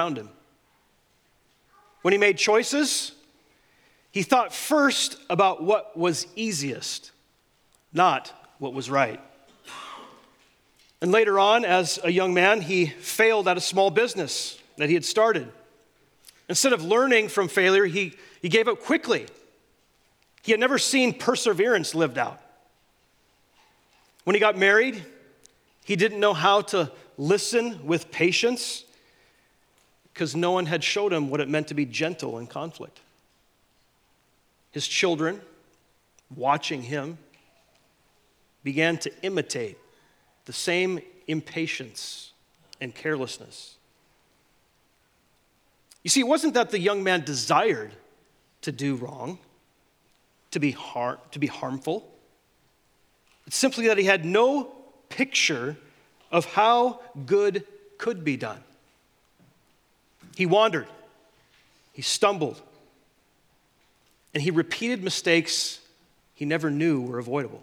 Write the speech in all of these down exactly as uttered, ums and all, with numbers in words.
around him. When he made choices, he thought first about what was easiest, not what was right. And later on, as a young man, he failed at a small business that he had started. Instead of learning from failure, he, he gave up quickly. He had never seen perseverance lived out. When he got married, he didn't know how to listen with patience because no one had showed him what it meant to be gentle in conflict. His children, watching him, began to imitate the same impatience and carelessness. You see, it wasn't that the young man desired to do wrong, to be har- to be harmful. It's simply that he had no picture of how good could be done. He wandered, he stumbled, and he repeated mistakes he never knew were avoidable.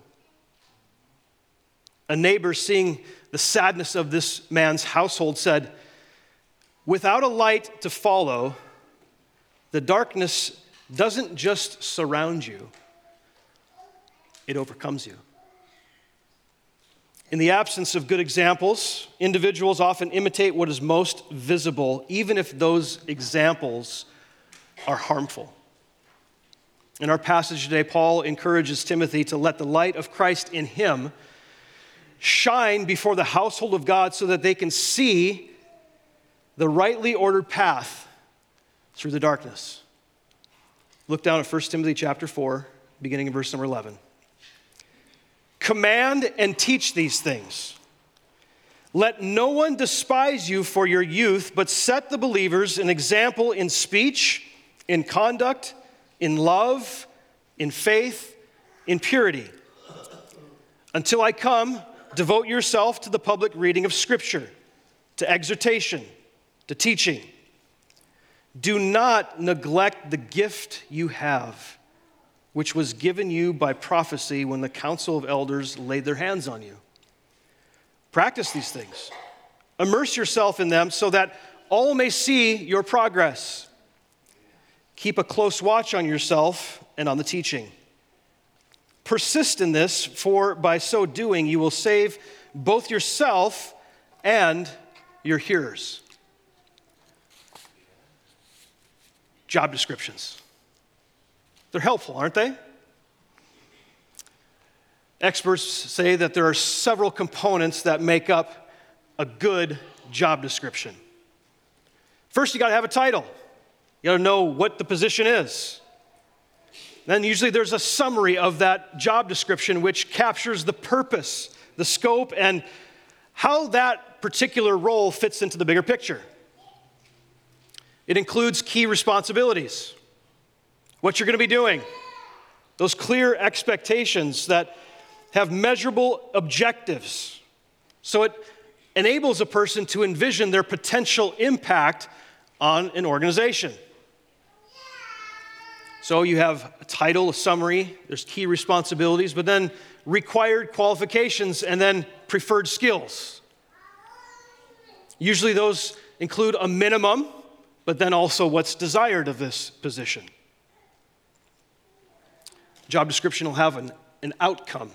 A neighbor, seeing the sadness of this man's household, said, "Without a light to follow, the darkness doesn't just surround you, it overcomes you." In the absence of good examples, individuals often imitate what is most visible, even if those examples are harmful. In our passage today, Paul encourages Timothy to let the light of Christ in him shine before the household of God so that they can see the rightly ordered path through the darkness. Look down at First Timothy chapter four, beginning in verse number eleven. "Command and teach these things. Let no one despise you for your youth, but set the believers an example in speech, in conduct, in love, in faith, in purity. Until I come, devote yourself to the public reading of Scripture, to exhortation, to teaching. Do not neglect the gift you have, which was given you by prophecy when the council of elders laid their hands on you. Practice these things. Immerse yourself in them so that all may see your progress. Keep a close watch on yourself and on the teaching. Persist in this, for by so doing you will save both yourself and your hearers." Job descriptions. They're helpful, aren't they? Experts say that there are several components that make up a good job description. First, you got to have a title. You got to know what the position is. Then usually there's a summary of that job description which captures the purpose, the scope, and how that particular role fits into the bigger picture. It includes key responsibilities, what you're going to be doing, those clear expectations that have measurable objectives. So it enables a person to envision their potential impact on an organization. So you have a title, a summary, there's key responsibilities, but then required qualifications and then preferred skills. Usually those include a minimum, but then also what's desired of this position. Job description will have an, an outcome,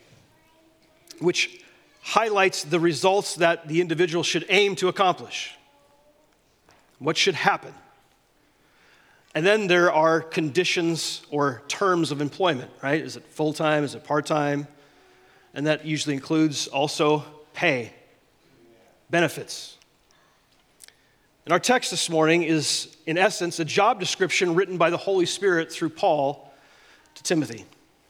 which highlights the results that the individual should aim to accomplish. What should happen? And then there are conditions or terms of employment, right? Is it full-time? Is it part-time? And that usually includes also pay, benefits. And our text this morning is, in essence, a job description written by the Holy Spirit through Paul to Timothy.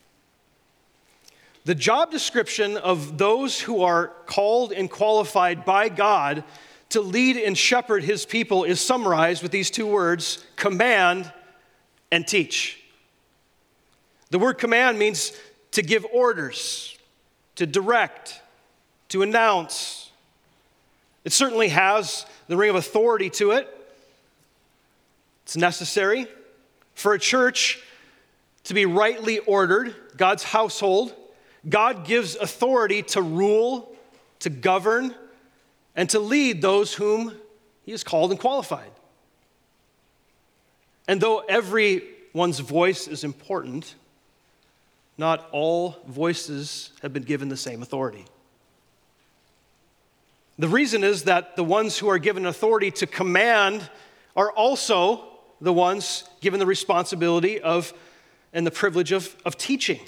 The job description of those who are called and qualified by God to lead and shepherd his people is summarized with these two words, command and teach. The word command means to give orders, to direct, to announce. It certainly has the ring of authority to it. It's necessary for a church to be rightly ordered, God's household. God gives authority to rule, to govern, and to lead those whom he is called and qualified. And though everyone's voice is important, not all voices have been given the same authority. The reason is that the ones who are given authority to command are also the ones given the responsibility of and the privilege of, of teaching.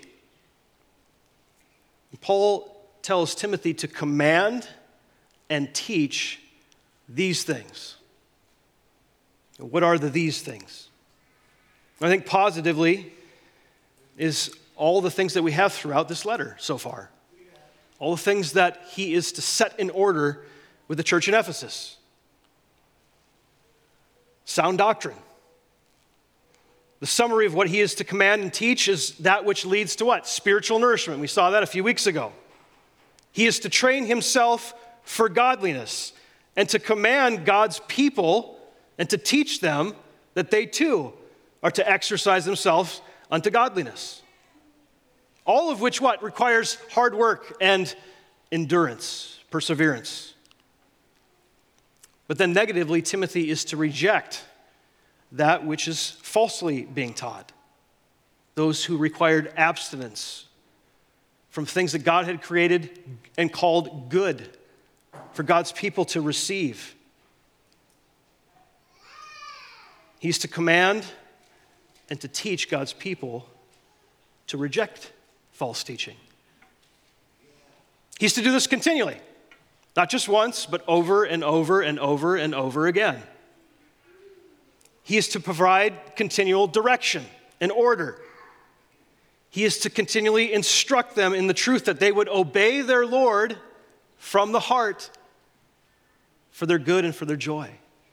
Paul tells Timothy to command and teach these things. What are the these things? I think positively is all the things that we have throughout this letter so far. All the things that he is to set in order with the church in Ephesus. Sound doctrine. The summary of what he is to command and teach is that which leads to what? Spiritual nourishment. We saw that a few weeks ago. He is to train himself for godliness and to command God's people and to teach them that they too are to exercise themselves unto godliness. All of which what? Requires hard work and endurance, perseverance. But then negatively, Timothy is to reject that which is falsely being taught. Those who required abstinence from things that God had created and called good for God's people to receive. He's to command and to teach God's people to reject false teaching. He's to do this continually, not just once, but over and over and over and over again. He is to provide continual direction and order. He is to continually instruct them in the truth that they would obey their Lord from the heart for their good and for their joy.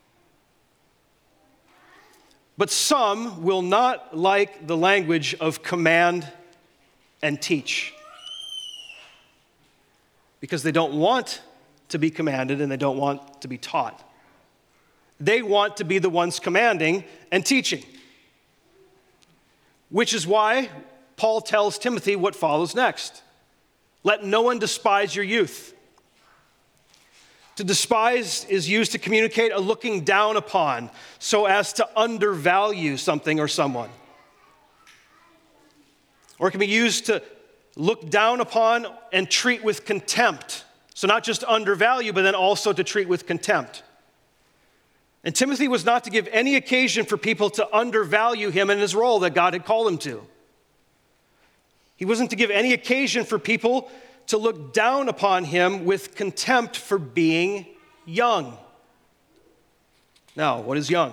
But some will not like the language of command and teach because they don't want to be commanded and they don't want to be taught. They want to be the ones commanding and teaching, which is why Paul tells Timothy what follows next. Let no one despise your youth. To despise is used to communicate a looking down upon, so as to undervalue something or someone. Or it can be used to look down upon and treat with contempt. So not just undervalue, but then also to treat with contempt. And Timothy was not to give any occasion for people to undervalue him in his role that God had called him to. He wasn't to give any occasion for people to look down upon him with contempt for being young. Now, what is young?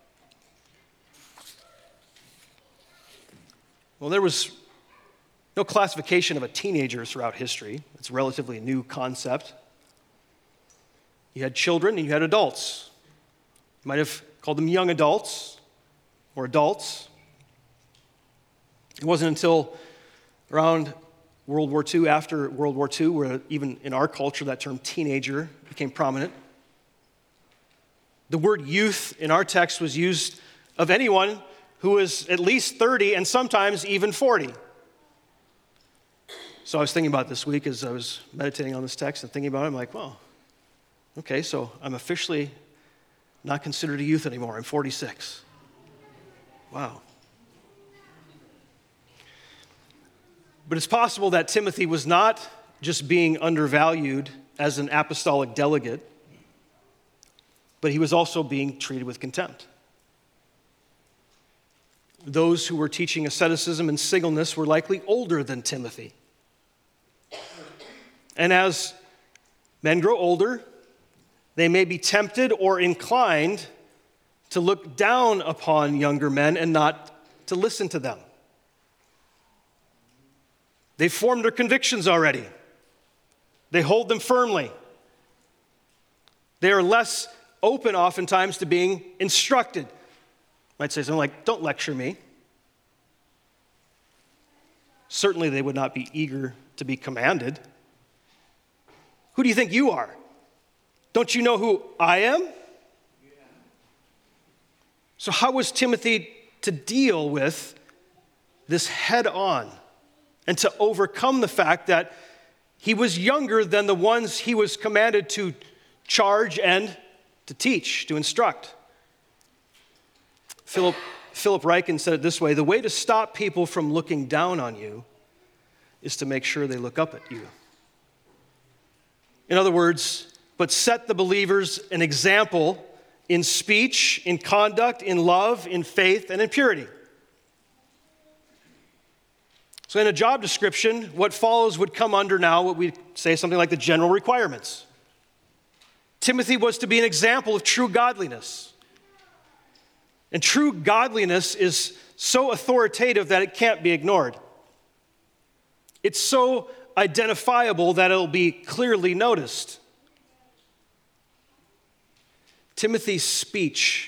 Well, there was no classification of a teenager throughout history. It's a relatively new concept. You had children and you had adults. You might have called them young adults or adults. It wasn't until around World War Two, after World War Two, where even in our culture that term teenager became prominent. The word youth in our text was used of anyone who was at least thirty and sometimes even forty. So I was thinking about this week as I was meditating on this text and thinking about it, I'm like, well, okay, so I'm officially not considered a youth anymore. I'm forty-six. Wow. But it's possible that Timothy was not just being undervalued as an apostolic delegate, but he was also being treated with contempt. Those who were teaching asceticism and singleness were likely older than Timothy. And as men grow older, they may be tempted or inclined to look down upon younger men and not to listen to them. They've formed their convictions already. They hold them firmly. They are less open oftentimes to being instructed. Might say something like, don't lecture me. Certainly they would not be eager to be commanded. Who do you think you are? Don't you know who I am? Yeah. So how was Timothy to deal with this head on and to overcome the fact that he was younger than the ones he was commanded to charge and to teach, to instruct. Philip, Philip Ryken said it this way: the way to stop people from looking down on you is to make sure they look up at you. In other words, but set the believers an example in speech, in conduct, in love, in faith, and in purity. So in a job description, what follows would come under now what we say something like the general requirements. Timothy was to be an example of true godliness. And true godliness is so authoritative that it can't be ignored. It's so identifiable that it'll be clearly noticed. Timothy's speech,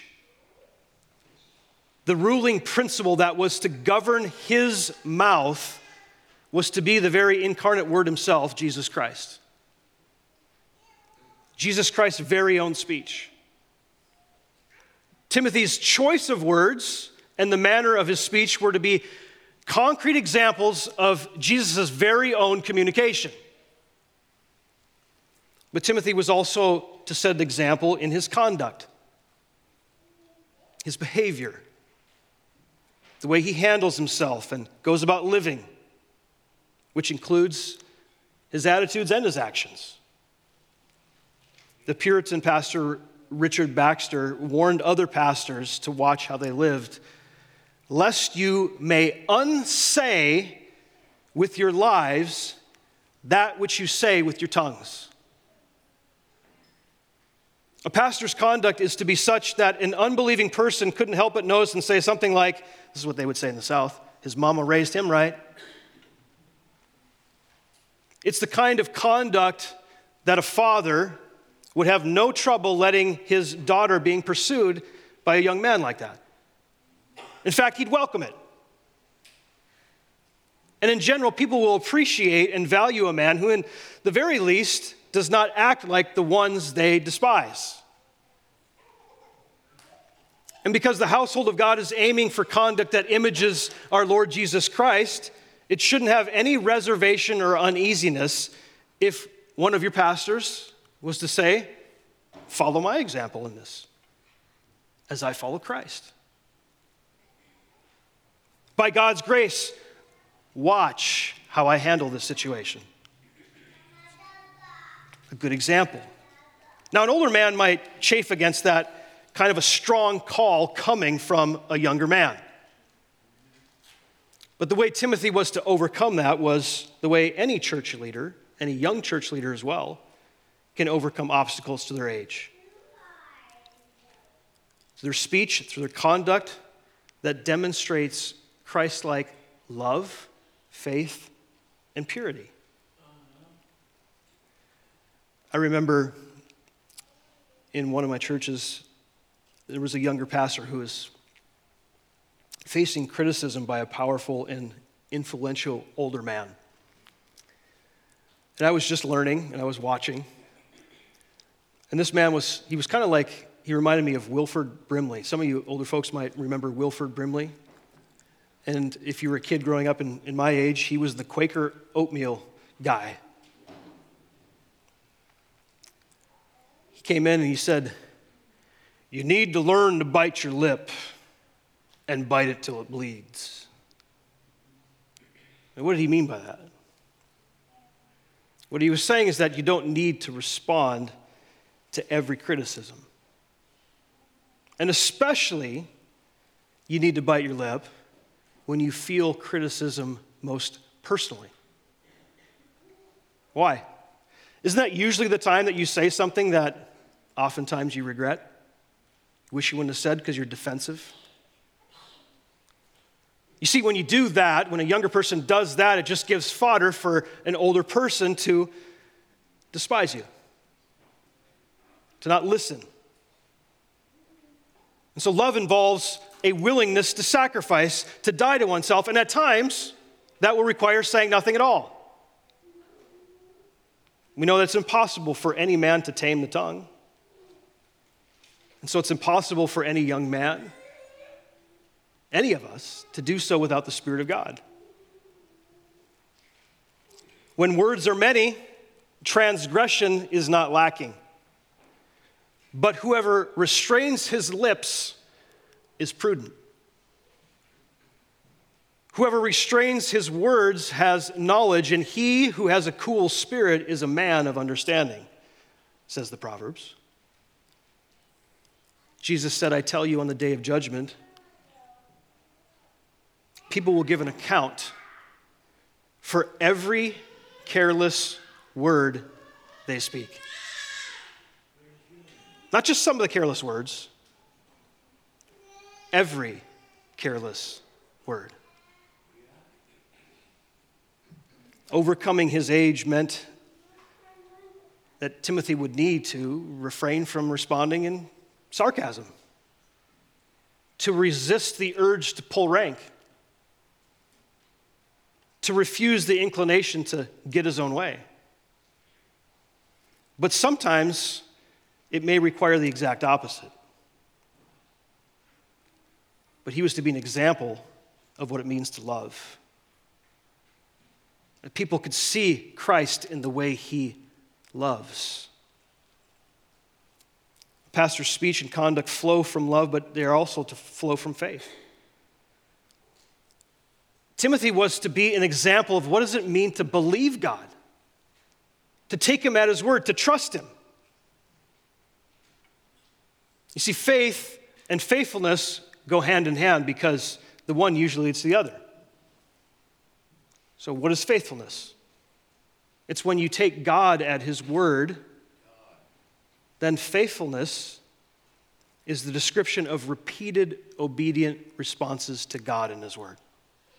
the ruling principle that was to govern his mouth, was to be the very incarnate Word himself, Jesus Christ. Jesus Christ's very own speech. Timothy's choice of words and the manner of his speech were to be concrete examples of Jesus' very own communication. But Timothy was also to set an example in his conduct, his behavior, the way he handles himself and goes about living, which includes his attitudes and his actions. The Puritan pastor Richard Baxter warned other pastors to watch how they lived, lest you may unsay with your lives that which you say with your tongues. A pastor's conduct is to be such that an unbelieving person couldn't help but notice and say something like, this is what they would say in the South, his mama raised him right. It's the kind of conduct that a father would have no trouble letting his daughter being pursued by a young man like that. In fact, he'd welcome it. And in general, people will appreciate and value a man who, in the very least, does not act like the ones they despise. And because the household of God is aiming for conduct that images our Lord Jesus Christ, it shouldn't have any reservation or uneasiness if one of your pastors was to say, follow my example in this, as I follow Christ. By God's grace, watch how I handle this situation. A good example. Now, an older man might chafe against that kind of a strong call coming from a younger man. But the way Timothy was to overcome that was the way any church leader, any young church leader as well, can overcome obstacles to their age. Through their speech, through their conduct that demonstrates Christ-like love, faith, and purity. I remember in one of my churches, there was a younger pastor who was facing criticism by a powerful and influential older man. And I was just learning, and I was watching. And this man was, he was kind of like, he reminded me of Wilford Brimley. Some of you older folks might remember Wilford Brimley. And if you were a kid growing up in, in my age, he was the Quaker oatmeal guy. He came in and he said, you need to learn to bite your lip and bite it till it bleeds. And what did he mean by that? What he was saying is that you don't need to respond to every criticism. And especially, you need to bite your lip when you feel criticism most personally. Why? Isn't that usually the time that you say something that oftentimes you regret? Wish you wouldn't have said because you're defensive? You see, when you do that, when a younger person does that, it just gives fodder for an older person to despise you, to not listen. And so love involves a willingness to sacrifice, to die to oneself, and at times, that will require saying nothing at all. We know that it's impossible for any man to tame the tongue. And so it's impossible for any young man, any of us, to do so without the Spirit of God. When words are many, transgression is not lacking. but whoever restrains his lips is prudent. Whoever restrains his words has knowledge, and he who has a cool spirit is a man of understanding, says the Proverbs. Jesus said, I tell you, on the day of judgment, people will give an account for every careless word they speak. Not just some of the careless words, every careless word. Overcoming his age meant that Timothy would need to refrain from responding in sarcasm, to resist the urge to pull rank, to refuse the inclination to get his own way. But sometimes it may require the exact opposite. But he was to be an example of what it means to love. That people could see Christ in the way he loves. Pastor's speech and conduct flow from love, but they are also to flow from faith. Timothy was to be an example of what does it mean to believe God, to take him at his word, to trust him. You see, faith and faithfulness go hand in hand because the one usually leads to the other. So what is faithfulness? It's when you take God at his word. Then faithfulness is the description of repeated obedient responses to God and his word.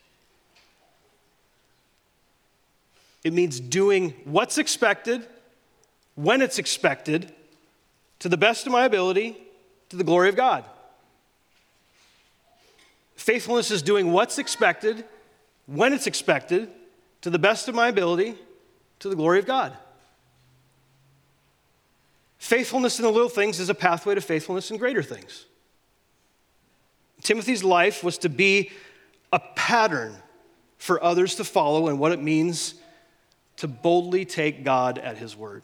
It means doing what's expected, when it's expected, to the best of my ability, to the glory of God. Faithfulness is doing what's expected, when it's expected, to the best of my ability, to the glory of God. Faithfulness in the little things is a pathway to faithfulness in greater things. Timothy's life was to be a pattern for others to follow in what it means to boldly take God at his word.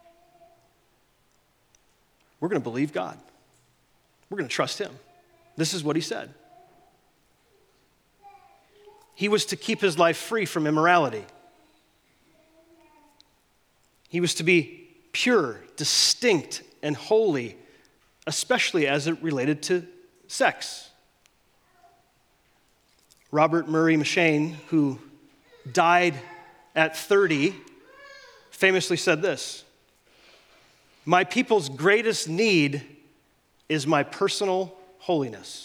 We're going to believe God. We're going to trust him. This is what he said. He was to keep his life free from immorality. He was to be pure, distinct, and holy, especially as it related to sex. Robert Murray M'Cheyne, who died at thirty, famously said this: "My people's greatest need is my personal holiness."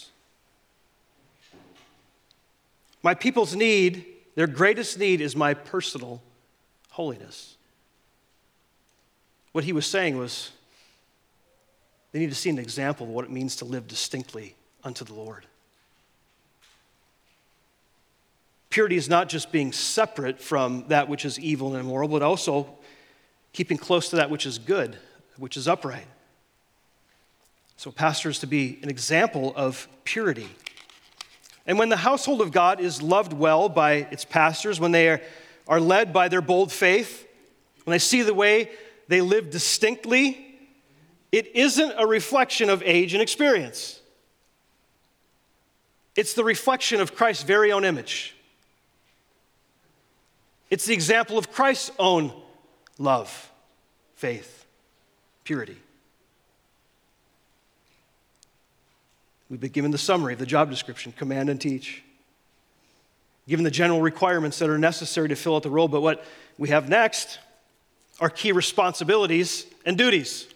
My people's need, their greatest need is my personal holiness. What he was saying was they need to see an example of what it means to live distinctly unto the Lord. Purity is not just being separate from that which is evil and immoral, but also keeping close to that which is good, which is upright. So a pastor is to be an example of purity. And when the household of God is loved well by its pastors, when they are, are led by their bold faith, when they see the way they live distinctly, it isn't a reflection of age and experience. It's the reflection of Christ's very own image. It's the example of Christ's own love, faith, purity. We've been given the summary of the job description, command and teach. Given the general requirements that are necessary to fill out the role, but what we have next are key responsibilities and duties.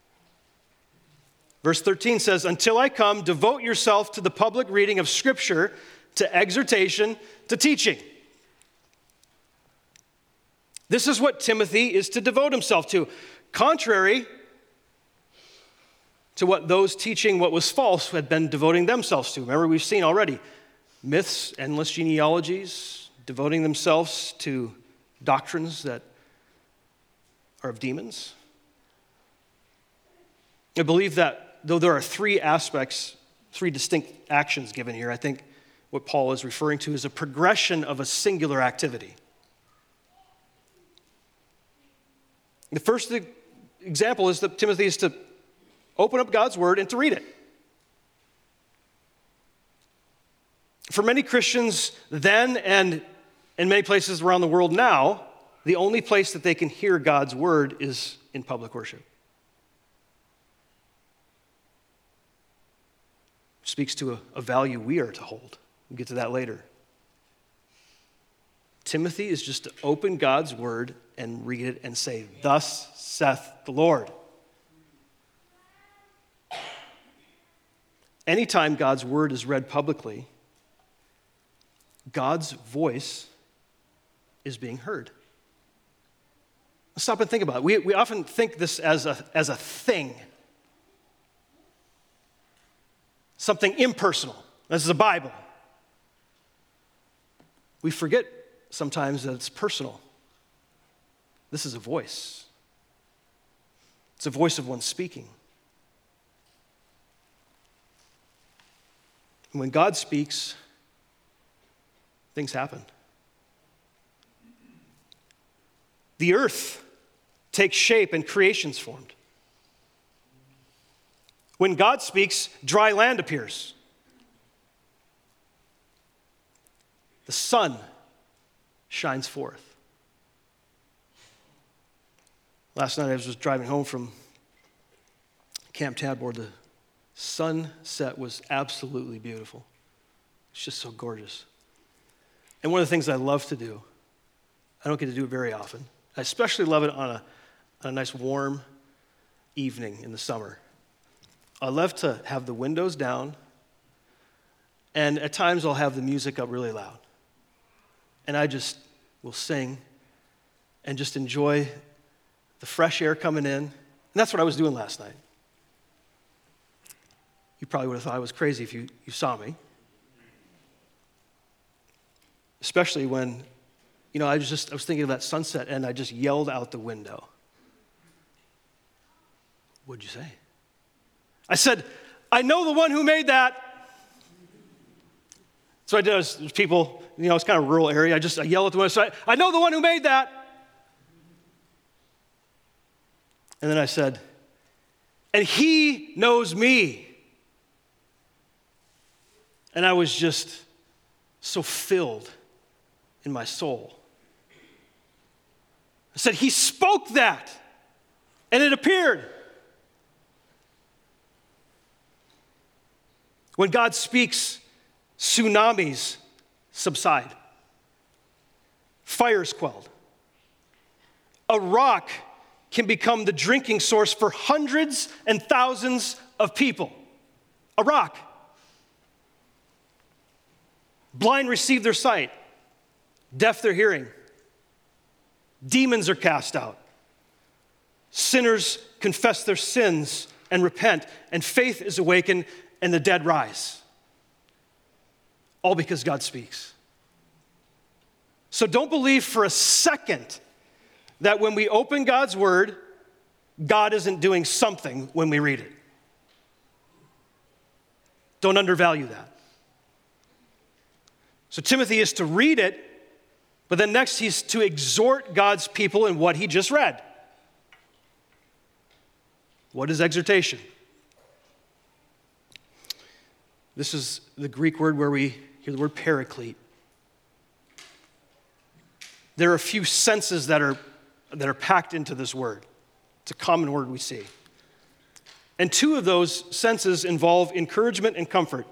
Verse thirteen says, "Until I come, devote yourself to the public reading of Scripture, to exhortation, to teaching." This is what Timothy is to devote himself to, contrary to what those teaching what was false had been devoting themselves to. Remember, we've seen already myths, endless genealogies, devoting themselves to doctrines that are of demons. I believe that though there are three aspects, three distinct actions given here, I think what Paul is referring to is a progression of a singular activity. The first example is that Timothy is to open up God's word and to read it. For many Christians then and in many places around the world now, the only place that they can hear God's word is in public worship. Speaks to a, a value we are to hold. We'll get to that later. Timothy is just to open God's word and read it and say, "Thus saith the Lord." Anytime God's word is read publicly, God's voice is being heard. Let's stop and think about it. We, we often think this as a, as a thing, something impersonal. This is the Bible. We forget sometimes that it's personal. This is a voice. It's a voice of one speaking. And when God speaks, things happen. The earth takes shape and creation's formed. When God speaks, dry land appears. The sun shines forth. Last night I was just driving home from Camp Tadmor. The sunset was absolutely beautiful. It's just so gorgeous. And one of the things I love to do, I don't get to do it very often. I especially love it on a, on a nice warm evening in the summer. I love to have the windows down, and at times I'll have the music up really loud. And I just will sing and just enjoy the fresh air coming in. And that's what I was doing last night. You probably would have thought I was crazy if you, you saw me. Especially when, you know, I was just, I was thinking of that sunset and I just yelled out the window. What'd you say? I said, "I know the one who made that." So I did, was, was people, you know, it's kind of a rural area. I just I yelled at the window, so I, I know the one who made that. And then I said, "And he knows me." And I was just so filled in my soul. I said, "He spoke that, and it appeared." When God speaks, tsunamis subside. Fires quelled. A rock can become the drinking source for hundreds and thousands of people. A rock. Blind receive their sight. Deaf their hearing. Demons are cast out. Sinners confess their sins and repent, and faith is awakened, and the dead rise. All because God speaks. So don't believe for a second that when we open God's word, God isn't doing something when we read it. Don't undervalue that. So Timothy is to read it, but then next he's to exhort God's people in what he just read. What is exhortation? This is the Greek word where we hear the word paraclete. There are a few senses that are, that are packed into this word. It's a common word we see. And two of those senses involve encouragement and comfort.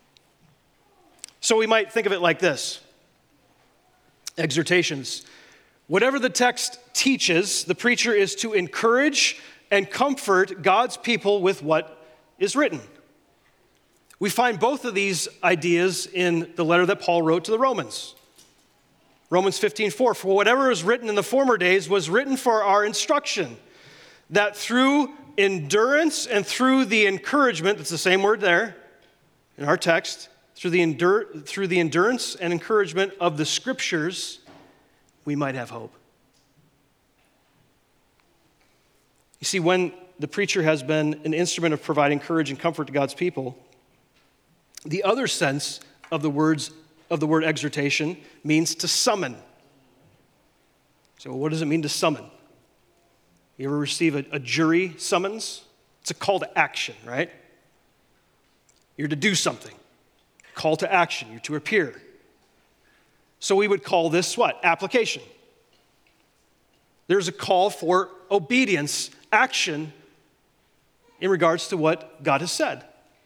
So we might think of it like this. Exhortations. Whatever the text teaches, the preacher is to encourage and comfort God's people with what is written. We find both of these ideas in the letter that Paul wrote to the Romans. Romans fifteen four, "For whatever is written in the former days was written for our instruction, that through endurance and through the encouragement," that's the same word there in our text, through the, endur- through the endurance and encouragement of the scriptures, we might have hope. You see, when the preacher has been an instrument of providing courage and comfort to God's people, the other sense of the words of the word exhortation means to summon. So what does it mean to summon? You ever receive a, a jury summons? It's a call to action, right? You're to do something. Call to action. You're to appear. So we would call this what? Application. There's a call for obedience, action, in regards to what God has said.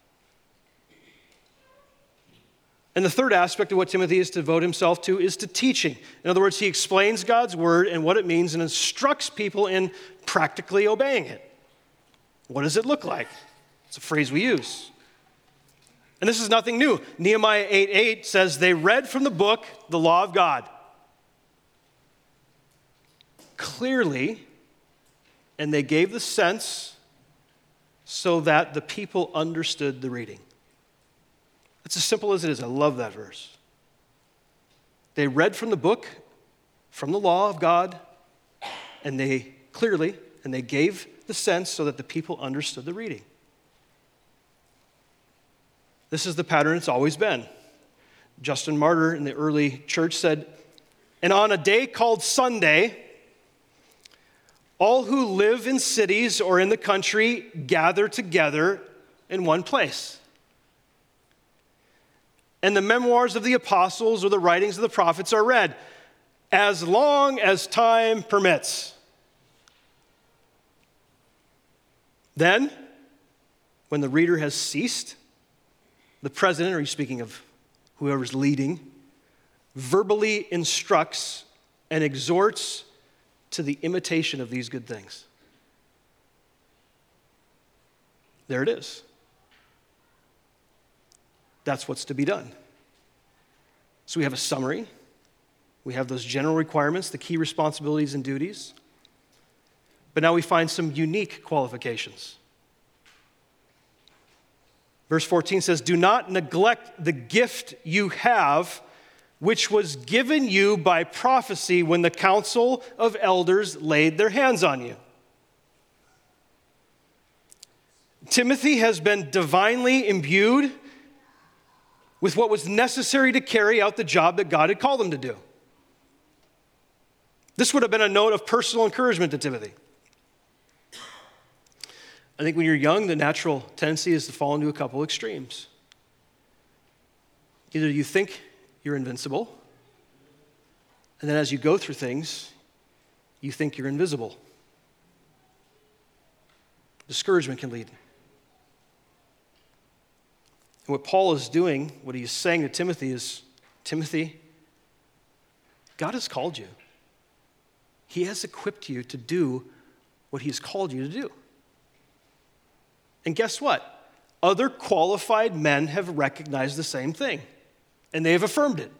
And the third aspect of what Timothy is to devote himself to is to teaching. In other words, he explains God's word and what it means and instructs people in practically obeying it. What does it look like? It's a phrase we use. And this is nothing new. Nehemiah eight eight says, they read from the book, the law of God, clearly, and they gave the sense so that the people understood the reading. It's as simple as it is. I love that verse. They read from the book, from the law of God, and they clearly, and they gave the sense so that the people understood the reading. This is the pattern it's always been. Justin Martyr in the early church said, and on a day called Sunday, all who live in cities or in the country gather together in one place. And the memoirs of the apostles or the writings of the prophets are read as long as time permits. Then, when the reader has ceased, the president, or he's speaking of whoever's leading, verbally instructs and exhorts to the imitation of these good things. There it is. That's what's to be done. So we have a summary. We have those general requirements, the key responsibilities and duties. But now we find some unique qualifications. Verse fourteen says, do not neglect the gift you have, which was given you by prophecy when the council of elders laid their hands on you. Timothy has been divinely imbued with what was necessary to carry out the job that God had called him to do. This would have been a note of personal encouragement to Timothy. I think when you're young, the natural tendency is to fall into a couple extremes. Either you think you're invincible, and then as you go through things, you think you're invisible. Discouragement can lead. And what Paul is doing, what he's saying to Timothy is, Timothy, God has called you. He has equipped you to do what he's called you to do. And guess what? Other qualified men have recognized the same thing, and they have affirmed it.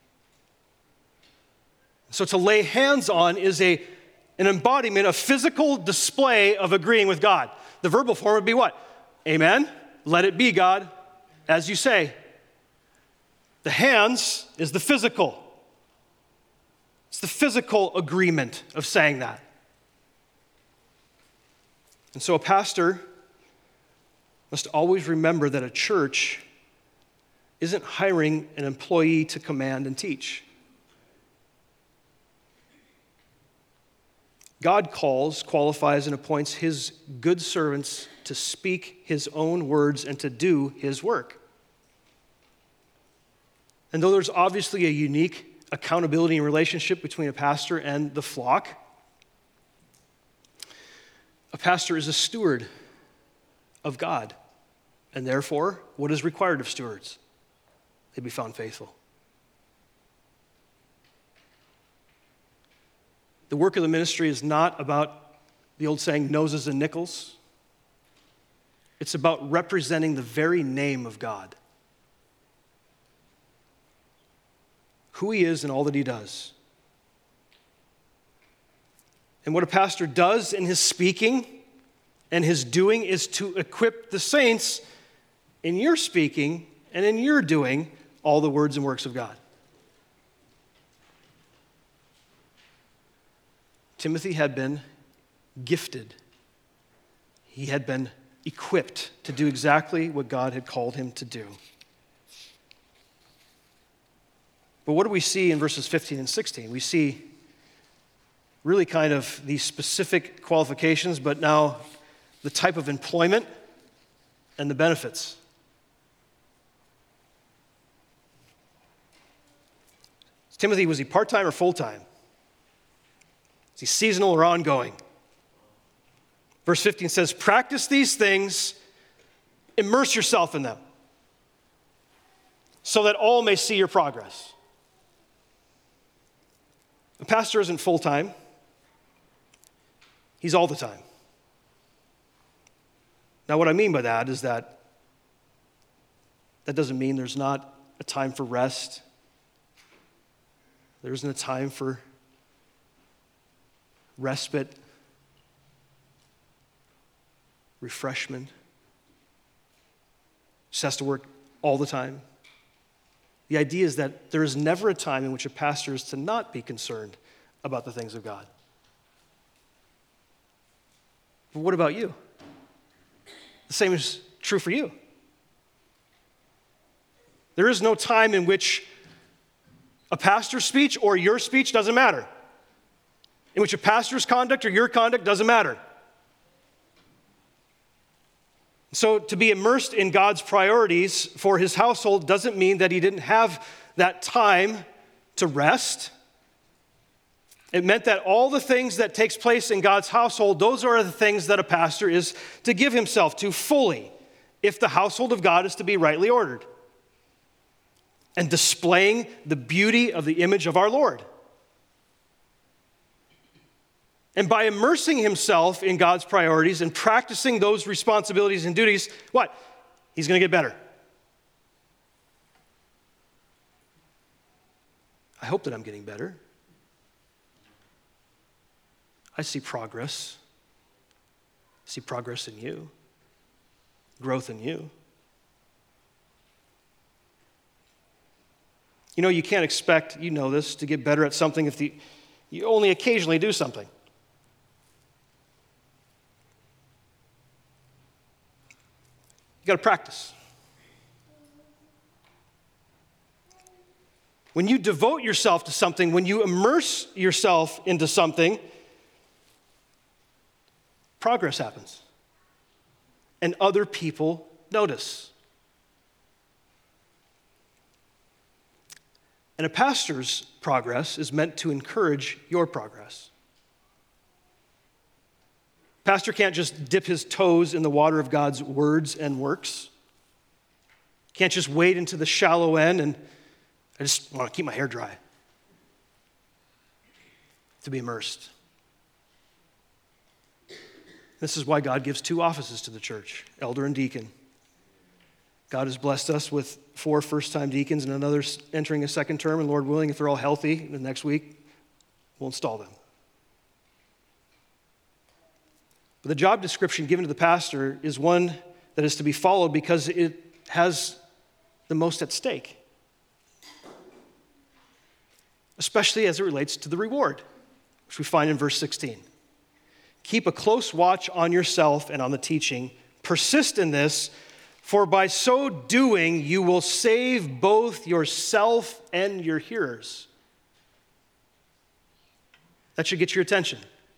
So to lay hands on is a, an embodiment, a physical display of agreeing with God. The verbal form would be what? Amen. Let it be, God, as you say. The hands is the physical. It's the physical agreement of saying that. And so a pastor must always remember that a church isn't hiring an employee to command and teach. God calls, qualifies, and appoints his good servants to speak his own words and to do his work. And though there's obviously a unique accountability and relationship between a pastor and the flock, a pastor is a steward of God. And therefore, what is required of stewards? They be found faithful. The work of the ministry is not about the old saying, noses and nickels. It's about representing the very name of God. Who he is and all that he does. And what a pastor does in his speaking and his doing is to equip the saints in your speaking and in your doing all the words and works of God. Timothy had been gifted. He had been equipped to do exactly what God had called him to do. But what do we see in verses fifteen and sixteen? We see really kind of these specific qualifications, but now the type of employment, and the benefits. Timothy, was he part-time or full-time? Is he seasonal or ongoing? Verse fifteen says, practice these things, immerse yourself in them, so that all may see your progress. The pastor isn't full-time. He's all the time. Now, what I mean by that is that that doesn't mean there's not a time for rest. There isn't a time for respite, refreshment. Just has to work all the time. The idea is that there is never a time in which a pastor is to not be concerned about the things of God. But what about you? The same is true for you. There is no time in which a pastor's speech or your speech doesn't matter, in which a pastor's conduct or your conduct doesn't matter. So to be immersed in God's priorities for his household doesn't mean that he didn't have that time to rest. It meant that all the things that takes place in God's household, those are the things that a pastor is to give himself to fully, if the household of God is to be rightly ordered and displaying the beauty of the image of our Lord. And by immersing himself in God's priorities and practicing those responsibilities and duties, what? He's going to get better. I hope that I'm getting better. I see progress. I see progress in you, growth in you. You know, you can't expect, you know this, to get better at something if the, you only occasionally do something. You got to practice. When you devote yourself to something, when you immerse yourself into something, progress happens. And other people notice. And a pastor's progress is meant to encourage your progress. Pastor can't just dip his toes in the water of God's words and works. Can't just wade into the shallow end and I just want to keep my hair dry. To be immersed. This is why God gives two offices to the church, elder and deacon. God has blessed us with four first-time deacons and another entering a second term, and Lord willing, if they're all healthy, the next week, we'll install them. But the job description given to the pastor is one that is to be followed because it has the most at stake, especially as it relates to the reward, which we find in verse sixteen. Keep a close watch on yourself and on the teaching. Persist in this, for by so doing you will save both yourself and your hearers. That should get your attention.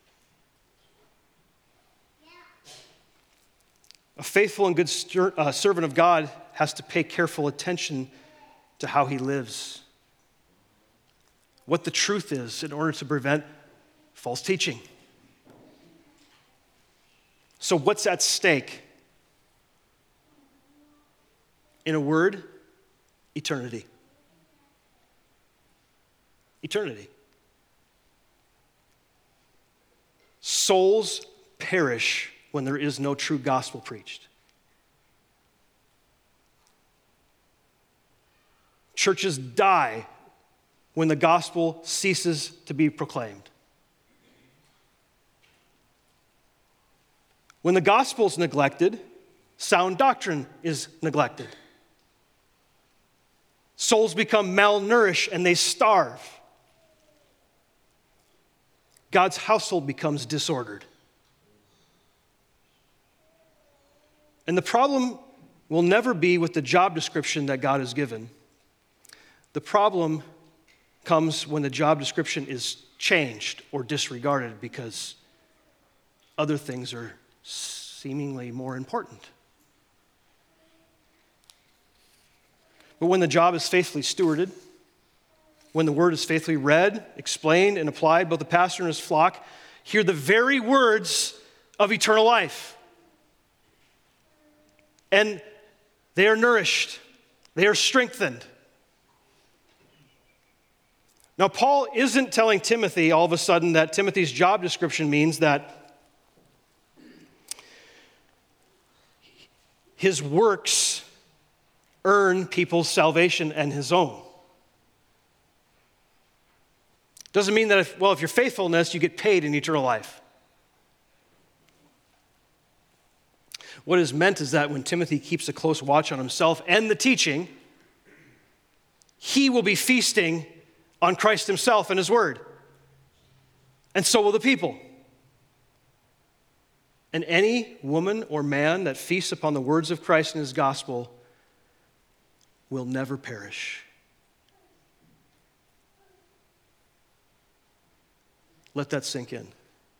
A faithful and good stir, uh, servant of God has to pay careful attention to how he lives, what the truth is, in order to prevent false teaching. So what's at stake? In a word, eternity. Eternity. Souls perish when there is no true gospel preached. Churches die when the gospel ceases to be proclaimed. When the gospel is neglected, sound doctrine is neglected. Souls become malnourished and they starve. God's household becomes disordered. And the problem will never be with the job description that God has given. The problem comes when the job description is changed or disregarded because other things are seemingly more important. But when the job is faithfully stewarded, when the word is faithfully read, explained, and applied, both the pastor and his flock hear the very words of eternal life. And they are nourished. They are strengthened. Now, Paul isn't telling Timothy all of a sudden that Timothy's job description means that his works earn people's salvation and his own. Doesn't mean that, if, well, if you're faithfulness, you get paid in eternal life. What is meant is that when Timothy keeps a close watch on himself and the teaching, he will be feasting on Christ himself and his word. And so will the people. And any woman or man that feasts upon the words of Christ and his gospel will never perish. Let that sink in.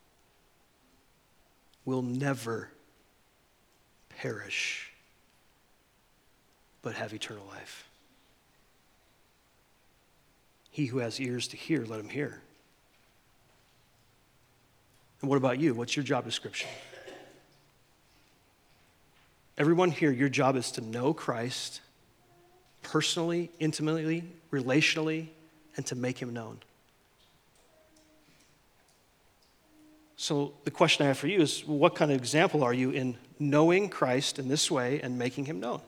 Will never perish, but have eternal life. He who has ears to hear, let him hear. And what about you? What's your job description? Everyone here, your job is to know Christ personally, intimately, relationally, and to make him known. So the question I have for you is, what kind of example are you in knowing Christ in this way and making him known?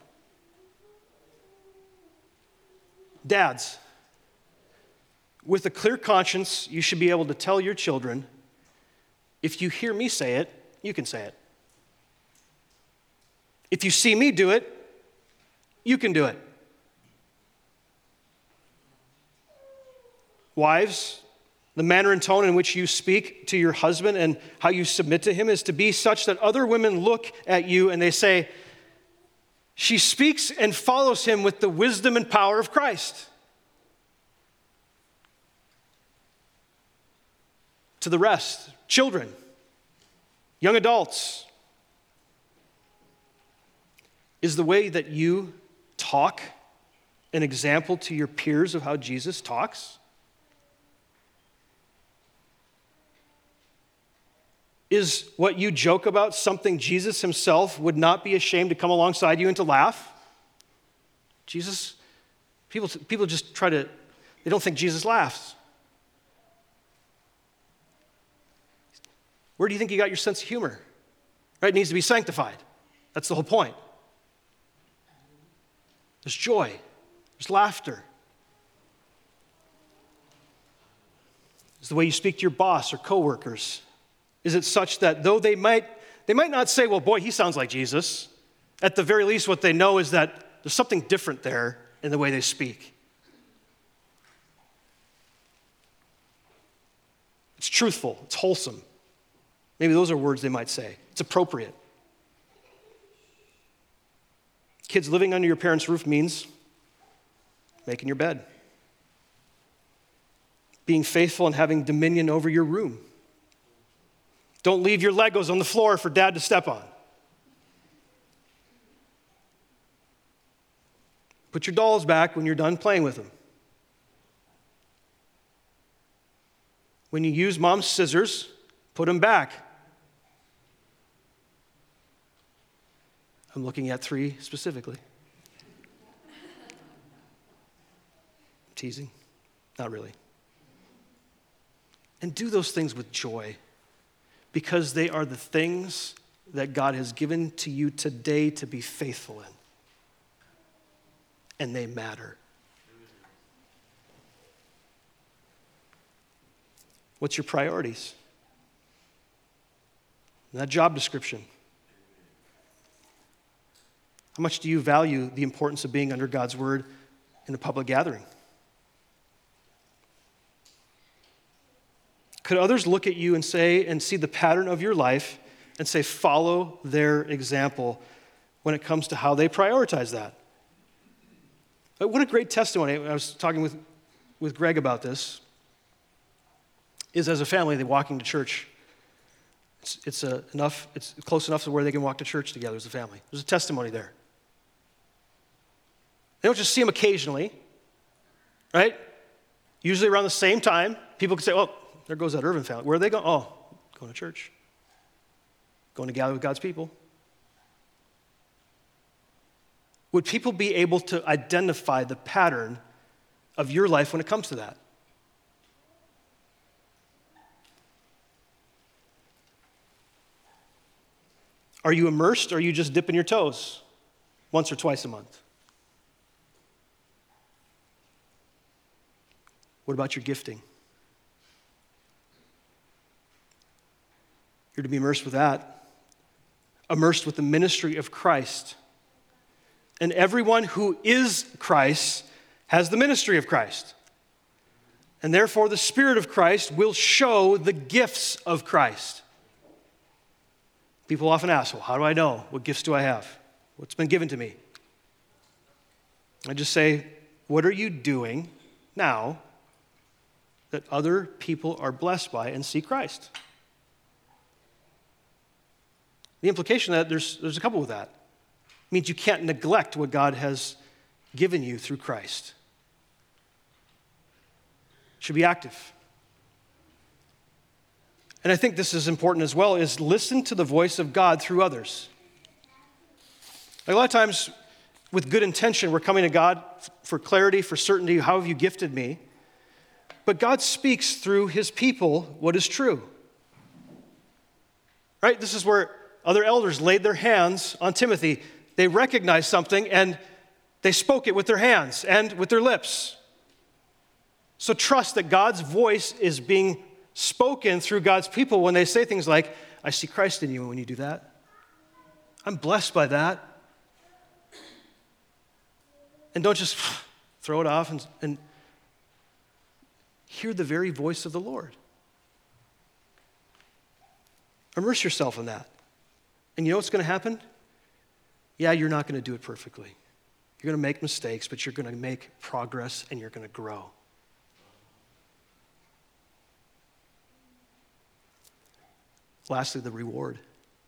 Dads, with a clear conscience, you should be able to tell your children, if you hear me say it, you can say it. If you see me do it, you can do it. Wives, the manner and tone in which you speak to your husband and how you submit to him is to be such that other women look at you and they say, she speaks and follows him with the wisdom and power of Christ. To the rest, children, young adults, is the way that you talk an example to your peers of how Jesus talks? Is what you joke about something Jesus himself would not be ashamed to come alongside you and to laugh? Jesus, people, people just try to, they don't think Jesus laughs. Where do you think you got your sense of humor? Right? It needs to be sanctified. That's the whole point. There's joy. There's laughter. It's the way you speak to your boss or coworkers. Is it such that though they might, they might not say, well, boy, he sounds like Jesus. At the very least, what they know is that there's something different there in the way they speak. It's truthful. It's wholesome. Maybe those are words they might say. It's appropriate. Kids, living under your parents' roof means making your bed. Being faithful and having dominion over your room. Don't leave your Legos on the floor for dad to step on. Put your dolls back when you're done playing with them. When you use mom's scissors, put them back. I'm looking at three specifically. Teasing? Not really. And do those things with joy, because they are the things that God has given to you today to be faithful in. And they matter. What's your priorities? That job description. How much do you value the importance of being under God's word in a public gathering? Could others look at you and say, and see the pattern of your life and say, follow their example when it comes to how they prioritize that? But what a great testimony. I was talking with, with Greg about this. Is as a family, they're walking to church It's, it's a, enough, it's close enough to where they can walk to church together as a family. There's a testimony there. They don't just see them occasionally, right? Usually around the same time, people can say, oh, there goes that Irvin family. Where are they going? Oh, going to church. Going to gather with God's people. Would people be able to identify the pattern of your life when it comes to that? Are you immersed, or are you just dipping your toes once or twice a month? What about your gifting? You're to be immersed with that. Immersed with the ministry of Christ. And everyone who is Christ has the ministry of Christ. And therefore the Spirit of Christ will show the gifts of Christ. People often ask, well, how do I know? What gifts do I have? What's been given to me? I just say, what are you doing now that other people are blessed by and see Christ? The implication of that, there's, there's a couple with that. It means you can't neglect what God has given you through Christ. It should be active. And I think this is important as well, is listen to the voice of God through others. Like a lot of times, with good intention, we're coming to God for clarity, for certainty. How have you gifted me? But God speaks through his people what is true. Right? This is where other elders laid their hands on Timothy. They recognized something and they spoke it with their hands and with their lips. So trust that God's voice is being spoken through God's people when they say things like, I see Christ in you when you do that. I'm blessed by that. And don't just throw it off and, and hear the very voice of the Lord. Immerse yourself in that. And you know what's going to happen? Yeah, you're not going to do it perfectly. You're going to make mistakes, but you're going to make progress and you're going to grow. Lastly, the reward.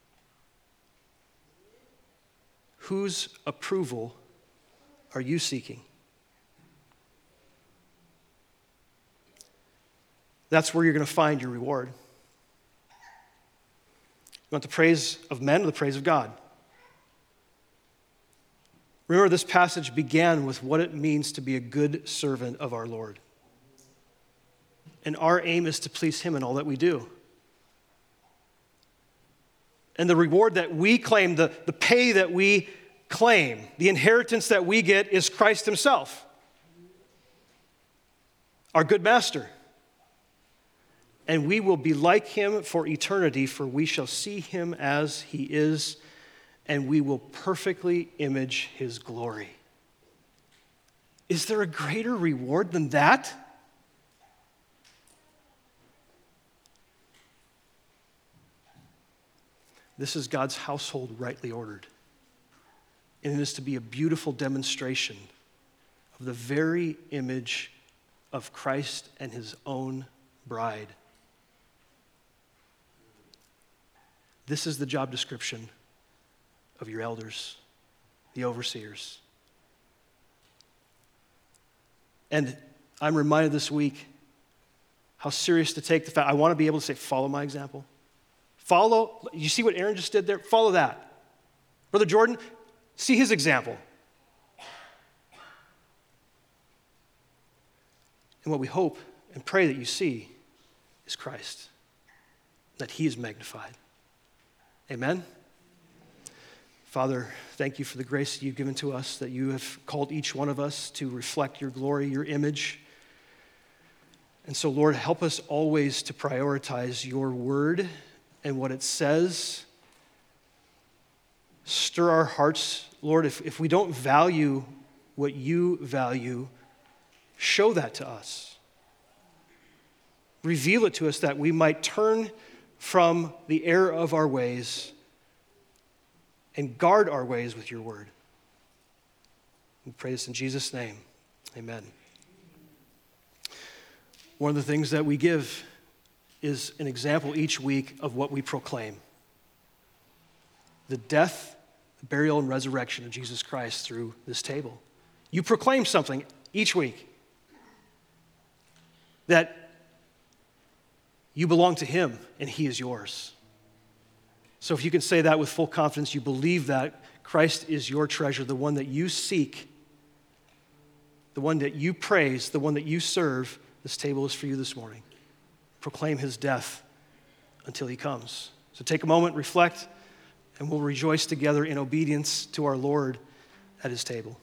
Whose approval are you seeking? That's where you're going to find your reward. You want the praise of men or the praise of God? Remember, this passage began with what it means to be a good servant of our Lord. And our aim is to please him in all that we do. And the reward that we claim, the, the pay that we claim, the inheritance that we get is Christ himself, our good master. And we will be like him for eternity, for we shall see him as he is, and we will perfectly image his glory. Is there a greater reward than that? This is God's household rightly ordered. And it is to be a beautiful demonstration of the very image of Christ and his own bride. This is the job description of your elders, the overseers. And I'm reminded this week how serious to take the fact, I want to be able to say, follow my example. Follow, you see what Aaron just did there? Follow that. Brother Jordan, see his example. And what we hope and pray that you see is Christ, that he is magnified. Amen? Father, thank you for the grace that you've given to us, that you have called each one of us to reflect your glory, your image. And so, Lord, help us always to prioritize your word and what it says. Stir our hearts, Lord, if, if we don't value what you value, show that to us. Reveal it to us that we might turn from the error of our ways and guard our ways with your word. We pray this in Jesus' name. Amen. One of the things that we give is an example each week of what we proclaim. The death, the burial, and resurrection of Jesus Christ through this table. You proclaim something each week. That you belong to him and he is yours. So if you can say that with full confidence, you believe that Christ is your treasure, the one that you seek, the one that you praise, the one that you serve, this table is for you this morning. Proclaim his death until he comes. So take a moment, reflect, and we'll rejoice together in obedience to our Lord at his table.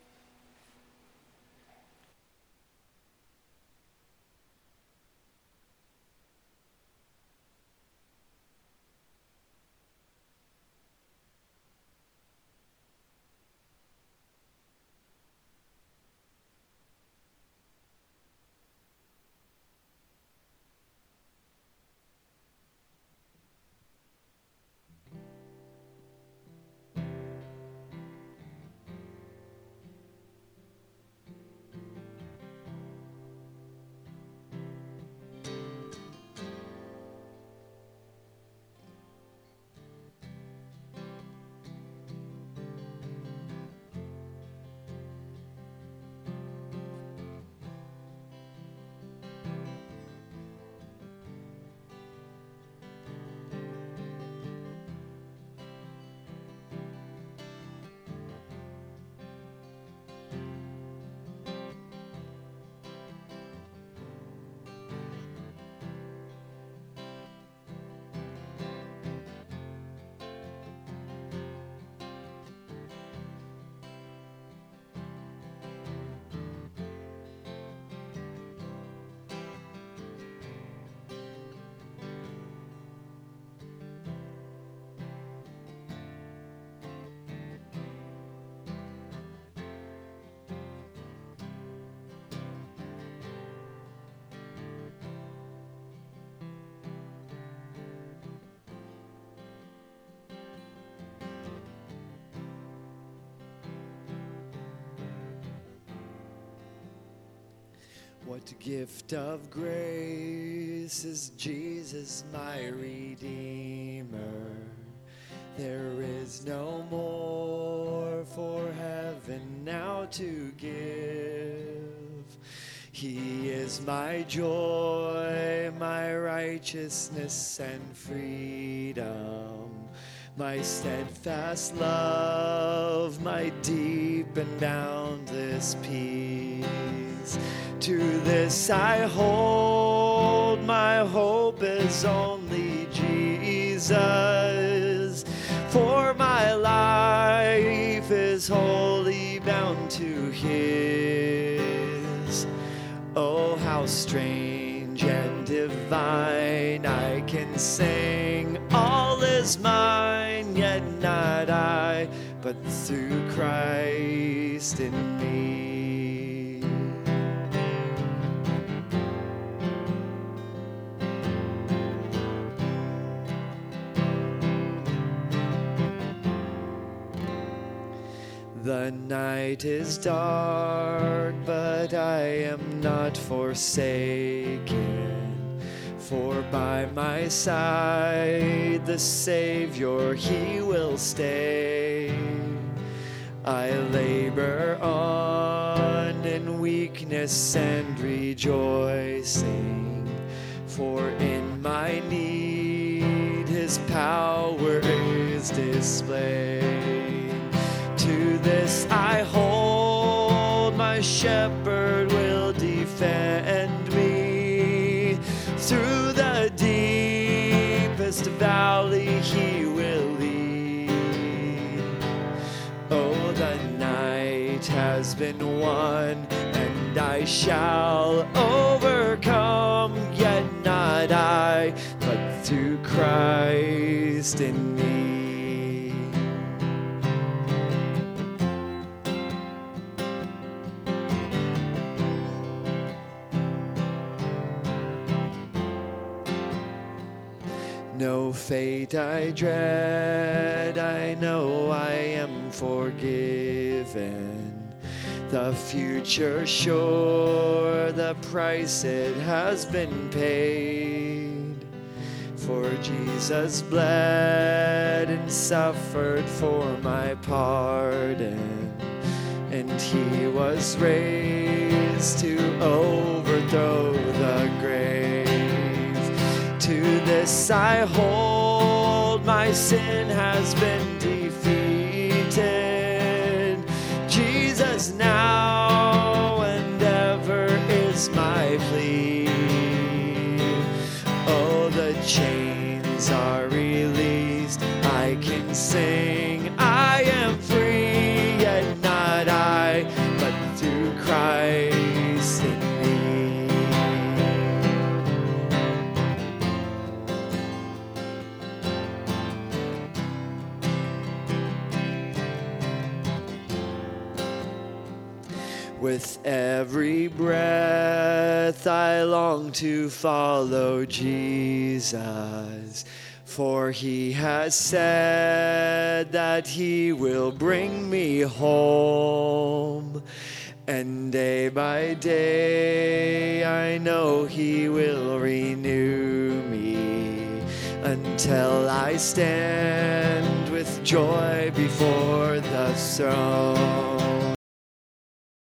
What gift of grace is Jesus, my Redeemer? There is no more for heaven now to give. He is my joy, my righteousness and freedom, my steadfast love, my deep and boundless peace. To this I hold, my hope is only Jesus, for my life is wholly bound to his. Oh, how strange and divine, I can sing, all is mine, yet not I, but through Christ in me. The night is dark, but I am not forsaken, for by my side the Savior, he will stay. I labor on in weakness and rejoicing, for in my need his power is displayed. To this I hold, my shepherd will defend me. Through the deepest valley he will lead. Oh, the night has been won, and I shall overcome, yet not I, but through Christ in me. No fate I dread, I know I am forgiven. The future sure, the price it has been paid. For Jesus bled and suffered for my pardon, and he was raised to overthrow the grave. To this I hold, my sin has been defeated. Jesus now and ever is my plea. Oh, the chains are released, I can sing, I am free, yet not I, but through Christ in me. With every breath I long to follow Jesus, for he has said that he will bring me home. And day by day I know he will renew me until I stand with joy before the throne.